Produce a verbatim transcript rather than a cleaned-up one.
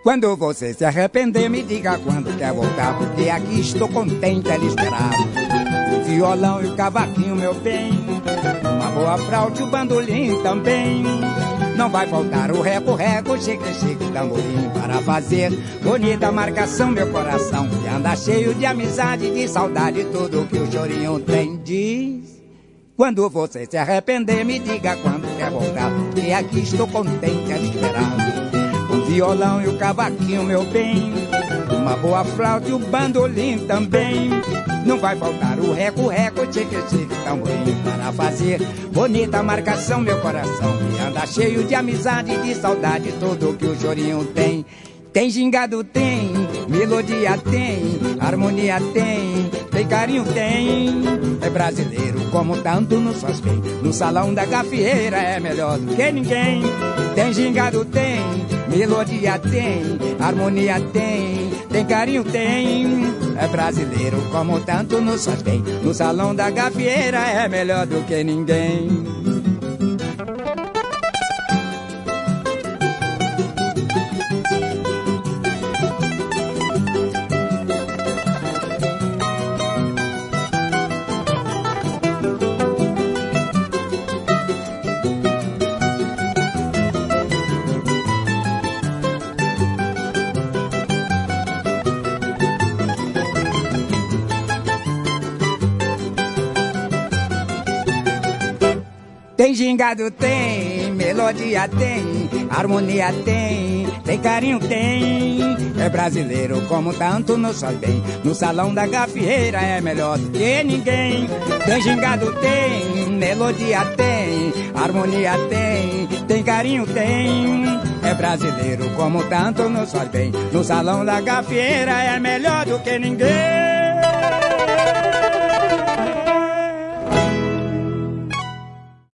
Quando você se arrepender, me diga quando quer voltar, porque aqui estou contente a lhe esperar. O violão e o cavaquinho, meu bem, uma boa fraude e o bandolim também. Não vai faltar o reco-reco, chique-chique, tamborim, para fazer bonita marcação, meu coração, que anda cheio de amizade, de saudade, tudo que o chorinho tem. Diz, quando você se arrepender, me diga quando quer voltar, porque aqui estou contente a lhe esperar. O violão e o cavaquinho, meu bem, uma boa flauta e o bandolim também. Não vai faltar o reco-reco, tique-tique, tamborim, para fazer bonita marcação, meu coração, que anda cheio de amizade, de saudade, tudo que o chorinho tem. Tem gingado, tem, melodia tem, harmonia tem, tem carinho tem. É brasileiro como tanto nos faz bem, no salão da gafieira é melhor do que ninguém. Tem gingado, tem, melodia tem, harmonia tem, tem carinho tem. É brasileiro como tanto nos faz bem, no salão da gafieira é melhor do que ninguém. Tem gingado, tem, melodia tem, harmonia tem, tem carinho tem. É brasileiro como tanto nos faz bem, no salão da gafieira é melhor do que ninguém. Tem gingado, tem, melodia tem, harmonia tem, tem carinho tem. É brasileiro como tanto nos faz bem, no salão da gafieira é melhor do que ninguém.